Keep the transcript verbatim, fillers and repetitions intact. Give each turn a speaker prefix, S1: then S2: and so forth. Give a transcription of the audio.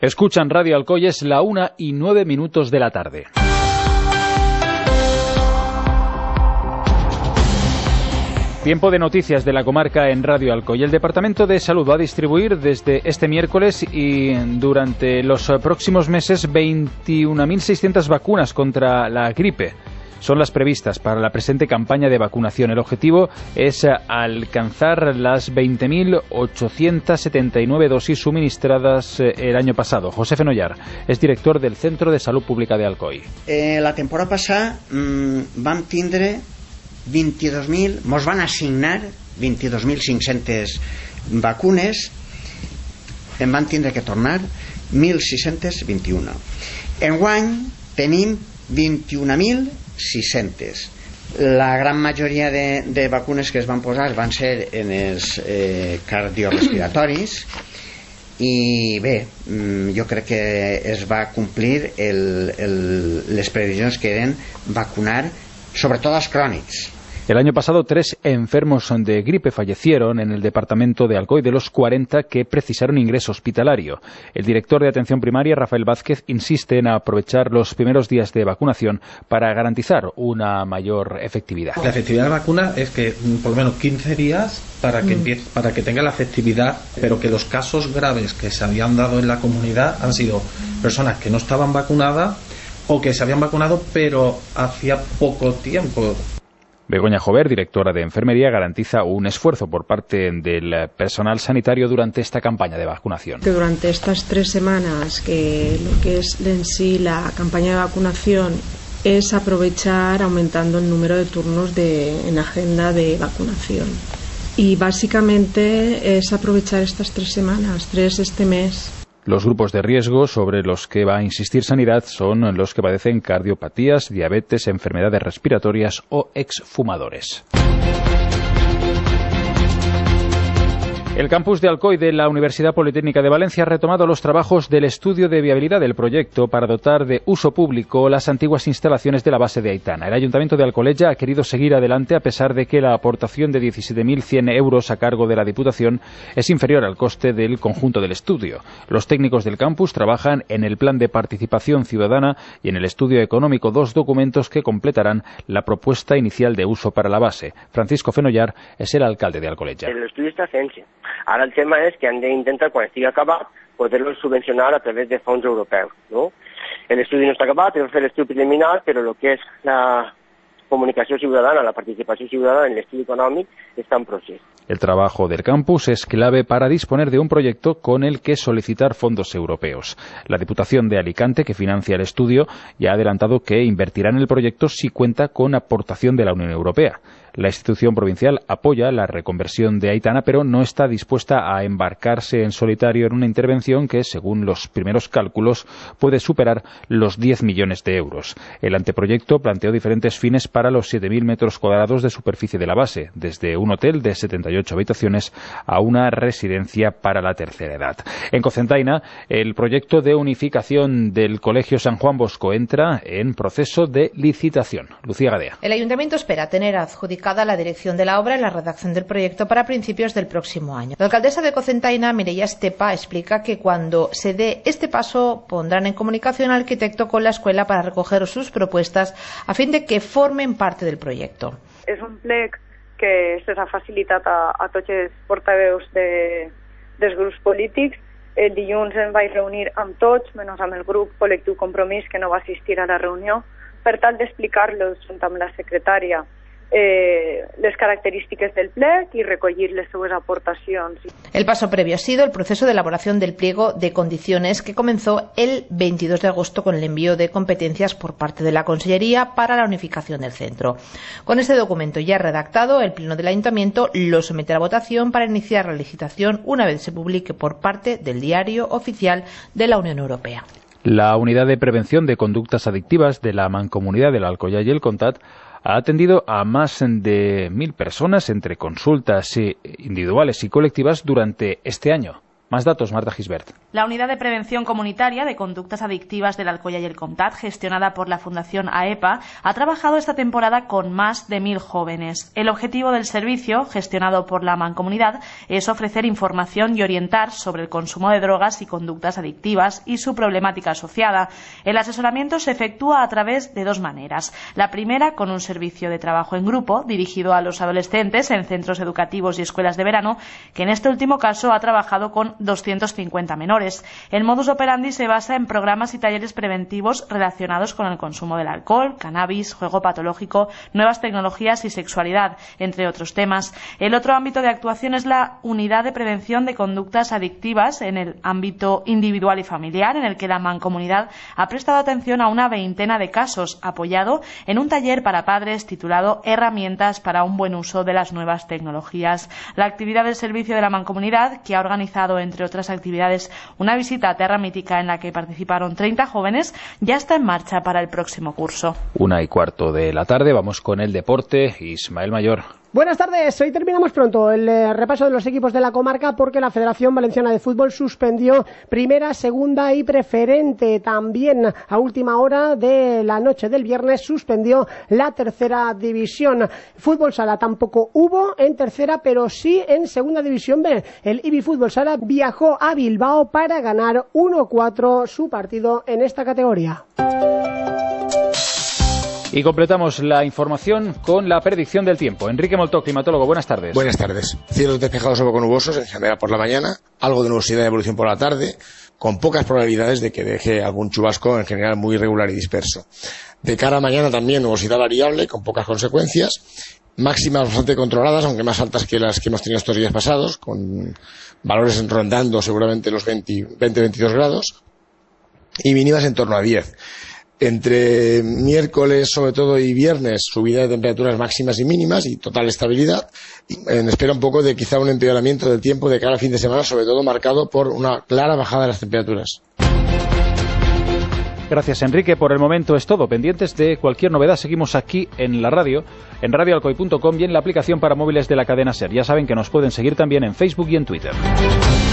S1: Escuchan Radio Alcoy, es la una y nueve minutos de la tarde. Tiempo de noticias de la comarca en Radio Alcoy. El Departamento de Salud va a distribuir desde este miércoles y durante los próximos meses veintiuna mil seiscientas vacunas contra la gripe. Son las previstas para la presente campaña de vacunación. El objetivo es alcanzar las veinte mil ochocientas setenta y nueve dosis suministradas el año pasado. José Fenollar es director del Centro de Salud Pública de Alcoy.
S2: Eh, la temporada passada mmm, vam tindre vint-i-dos mil, mos van assignar vint-i-dos mil cinc-centes vacunes, en van tindre que tornar mil sis-centes vint-i-una. Enguany tenim vint-i-un mil sis-centes. La gran majoria de, de vacunes que es van posar van ser en els eh, cardiorespiratoris i bé, jo crec que es va complir el, el, les previsions que eren vacunar sobretot als crònics.
S1: El año pasado, tres enfermos de gripe fallecieron en el departamento de Alcoy de los cuarenta que precisaron ingreso hospitalario. El director de Atención Primaria, Rafael Vázquez, insiste en aprovechar los primeros días de vacunación para garantizar una mayor efectividad.
S3: La efectividad de la vacuna es que por lo menos quince días para que, empiece, para que tenga la efectividad, pero que los casos graves que se habían dado en la comunidad han sido personas que no estaban vacunadas o que se habían vacunado pero hacía poco tiempo.
S1: Begoña Jover, directora de Enfermería, garantiza un esfuerzo por parte del personal sanitario durante esta campaña de vacunación.
S4: Que durante estas tres semanas, que lo que es en sí la campaña de vacunación es aprovechar aumentando el número de turnos de, en agenda de vacunación. Y básicamente es aprovechar estas tres semanas, tres este mes.
S1: Los grupos de riesgo sobre los que va a insistir Sanidad son los que padecen cardiopatías, diabetes, enfermedades respiratorias o exfumadores. El campus de Alcoy de la Universidad Politécnica de Valencia ha retomado los trabajos del estudio de viabilidad del proyecto para dotar de uso público las antiguas instalaciones de la base de Aitana. El Ayuntamiento de Alcoleya ha querido seguir adelante a pesar de que la aportación de diecisiete mil cien euros a cargo de la Diputación es inferior al coste del conjunto del estudio. Los técnicos del campus trabajan en el plan de participación ciudadana y en el estudio económico, dos documentos que completarán la propuesta inicial de uso para la base. Francisco Fenollar es el alcalde de Alcoleya.
S5: El estudio está fent-se. Ara el tema és que han d'intentar, quan estigui acabat, poder-lo subvencionar a través de fons europeus, ¿no? L'estudi no està acabat, hem fet l'estudi preliminar, però el que és la comunicació ciudadana, la participació ciudadana en l'estudi econòmic està en procés.
S1: El trabajo del campus es clave para disponer de un proyecto con el que solicitar fondos europeos. La Diputación de Alicante, que financia el estudio, ya ha adelantado que invertirá en el proyecto si cuenta con aportación de la Unión Europea. La institución provincial apoya la reconversión de Aitana, pero no está dispuesta a embarcarse en solitario en una intervención que, según los primeros cálculos, puede superar los diez millones de euros. El anteproyecto planteó diferentes fines para los siete mil metros cuadrados de superficie de la base, desde un hotel de setenta y ocho habitaciones a una residencia para la tercera edad. En Cocentaina, el proyecto de unificación del Colegio San Juan Bosco entra en proceso de licitación. Lucía Gadea.
S6: El Ayuntamiento espera tener adjudicada la dirección de la obra y la redacción del proyecto para principios del próximo año. La alcaldesa de Cocentaina, Mireia Estepa, explica que cuando se dé este paso pondrán en comunicación al arquitecto con la escuela para recoger sus propuestas a fin de que formen parte del proyecto.
S7: És un plec que s'ha facilitat a, a tots els portaveus de, dels grups polítics. El dilluns em vaig reunir amb tots, menys amb el grup col·lectiu Compromís, que no va assistir a la reunió, per tal d'explicar-los junt amb la secretària Eh, les características del plec y recollir les seues aportacions.
S6: El paso previo ha sido el proceso de elaboración del pliego de condiciones que comenzó el veintidós de agosto con el envío de competencias por parte de la Consellería para la unificación del centro. Con este documento ya redactado, el Pleno del Ayuntamiento lo someterá a votación para iniciar la licitación una vez se publique por parte del Diario Oficial de la Unión Europea.
S1: La Unidad de Prevención de Conductas Adictivas de la Mancomunidad del Alcoya y el Contat ha atendido a más de mil personas entre consultas individuales y colectivas durante este año. Más datos, Marta Gisbert.
S8: La Unidad de Prevención Comunitaria de Conductas Adictivas del Alcoya y el Comtat, gestionada por la Fundación AEPA, ha trabajado esta temporada con más de mil jóvenes. El objetivo del servicio, gestionado por la Mancomunidad, es ofrecer información y orientar sobre el consumo de drogas y conductas adictivas y su problemática asociada. El asesoramiento se efectúa a través de dos maneras. La primera, con un servicio de trabajo en grupo dirigido a los adolescentes en centros educativos y escuelas de verano, que en este último caso ha trabajado con doscientos cincuenta menores. El modus operandi se basa en programas y talleres preventivos relacionados con el consumo del alcohol, cannabis, juego patológico, nuevas tecnologías y sexualidad, entre otros temas. El otro ámbito de actuación es la Unidad de Prevención de Conductas Adictivas en el ámbito individual y familiar, en el que la Mancomunidad ha prestado atención a una veintena de casos, apoyado en un taller para padres titulado Herramientas para un buen uso de las nuevas tecnologías. La actividad del servicio de la Mancomunidad, que ha organizado, entre otras actividades, una visita a Terra Mítica en la que participaron treinta jóvenes, ya está en marcha para el próximo curso.
S1: Una y cuarto de la tarde, vamos con el deporte. Ismael Mayor.
S9: Buenas tardes, hoy terminamos pronto el eh, repaso de los equipos de la comarca porque la Federación Valenciana de Fútbol suspendió primera, segunda y preferente. También a última hora de la noche del viernes suspendió la tercera división. Fútbol sala tampoco hubo en tercera, pero sí en segunda división B. El Ibi Fútbol Sala viajó a Bilbao para ganar uno cuatro su partido en esta categoría.
S1: Y completamos la información con la predicción del tiempo. Enrique Moltó, climatólogo, buenas tardes.
S10: Buenas tardes. Cielos despejados o poco nubosos en general por la mañana, algo de nubosidad de evolución por la tarde, con pocas probabilidades de que deje algún chubasco, en general muy irregular y disperso. De cara a mañana también nubosidad variable, con pocas consecuencias, máximas bastante controladas, aunque más altas que las que hemos tenido estos días pasados, con valores rondando seguramente los veinte a veintidós grados, y mínimas en torno a diez. Entre miércoles, sobre todo, y viernes, subida de temperaturas máximas y mínimas y total estabilidad. En espera un poco de quizá un empeoramiento del tiempo de cara al fin de semana, sobre todo marcado por una clara bajada de las temperaturas.
S1: Gracias, Enrique. Por el momento es todo. Pendientes de cualquier novedad, seguimos aquí en la radio, en radio alcoy punto com y en la aplicación para móviles de la cadena SER. Ya saben que nos pueden seguir también en Facebook y en Twitter.